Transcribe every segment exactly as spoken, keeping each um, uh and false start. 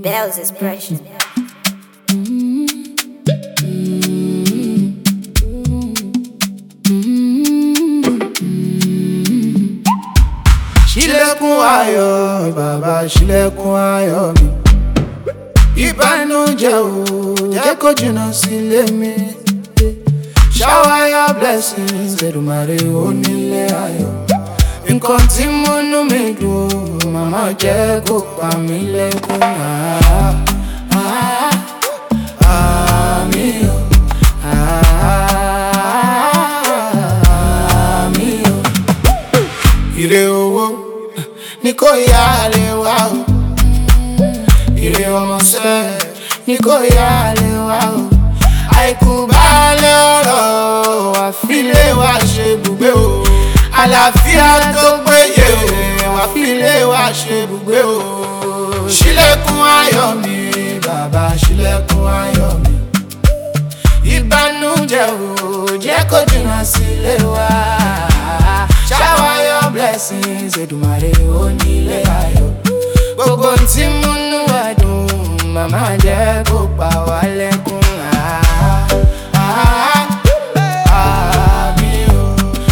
Bell's expression. Ṣílẹ̀kùn ayọ̀ bàbá ṣílẹ̀kùn ayọ̀ mi. Ìbànújẹ́ ò jẹ́ kó jìnnà sílé mi. Shower your blessings, Èdùmàrè onílé ayọ̀. Nǹkan tí múnú mi dùn, màmá jẹ́ kó pa mí lẹ́kún. Àmín o, àmín o. Ire owó ní kò yá lè wá o. Ire ọmọ sẹ́ ní kò yá lè wá o. Àìkú baálẹ̀ ọ̀rọ̀ àfilé wa ṣe bùgbé o. Àlàáfíà tó péye àfilé wa ṣe bùgbé o. Ṣílẹ̀kùn ayọ̀ mi bàbá ṣílẹ̀kùn ayọ̀ mi. Ìbànújẹ́ ò jẹ́ kó jìnnà sílé wa. Shower your blessings, Èdùmàrè onílé ayọ̀. Gbogbo tí múnú wa dùn, màmá jẹ́ kó pa wá lẹ́kún. Àmín o,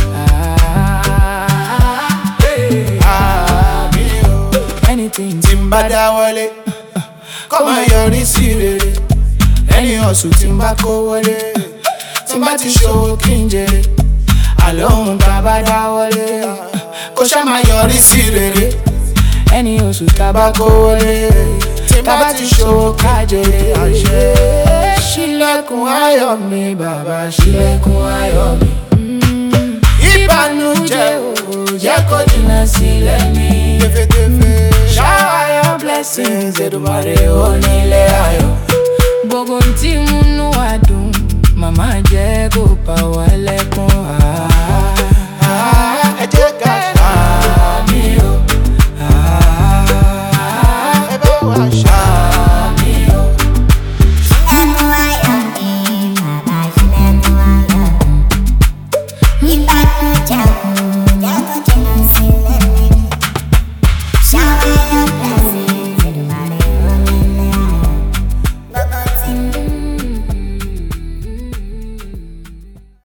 àmín o. Anything tí n bá dáwọ́lé kó máa yọrí sí rere. Ẹni ọ̀sùn tí n bá kó wọlé, tí n bá ti ṣòwò kí n jèrè. Àlọ́ ohun tá a bá dáwọ́lé kó ṣá máa yọrí sí rere. Ẹni oṣù tá a bá kó wọlé, tí n bá ti ṣòwò ká jèrè. Àṣẹ ṣílẹ̀kùn ayọ̀ mi bàbá ṣílẹ̀kùn ayọ̀ mi. Ìbànújẹ́ ò jẹ́ kó jìnnà sílé mi. Shower your blessings, Èdùmàrè onílé ayọ̀. Gbogbo tí múnú wa dùn, màmá jẹ́ kó pa wá lẹ́kún.